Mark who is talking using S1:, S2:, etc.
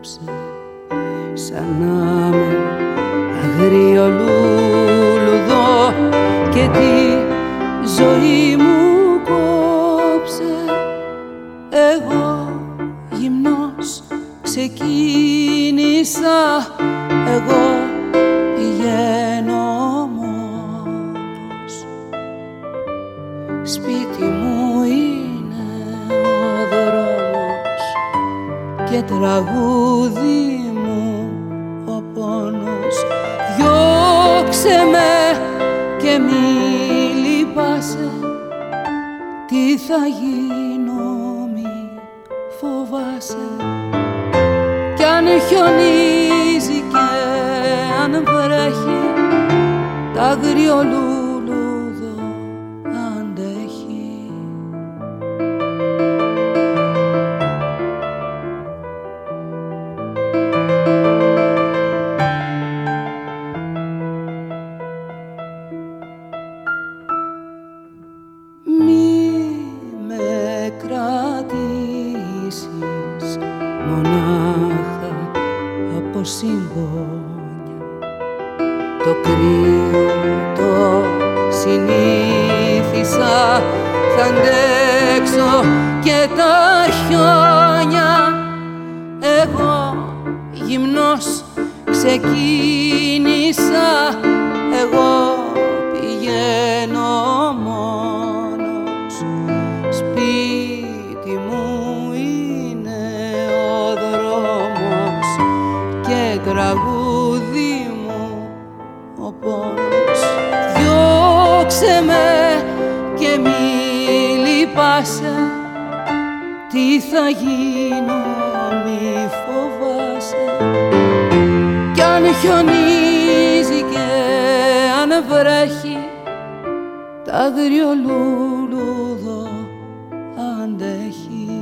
S1: σαν να με αγρίο λουλουδό και τη ζωή μου κόψε. Εγώ γυμνός ξεκίνησα, εγώ πηγαίνω μόνος. Σπίτι μου είναι ο δρόμος και τραγούδι μου ο πόνος. Διώξε με και μη λυπάσαι, τι θα γίνω μη φοβάσαι. Κι αν χιονίζει και αν βρέχει, τ' άγριο λουλούδο αντέχει. Μη με κρατήσεις μονάχα από συμπόνια, το κρύο το συνήθισα, θα αντέξω και τα χιόνια. Εγώ γυμνός ξεκίνησα, εγώ πηγαίνω μόνος. Σπίτι μου είναι ο δρόμος και τραγούδι μου ο πόνος. Διώξε με και μη λυπάσαι, τι θα γίνω μη φοβάσαι. Κι αν χιονίζει και αν βρέχει, τ' άγριο λουλούδο αντέχει.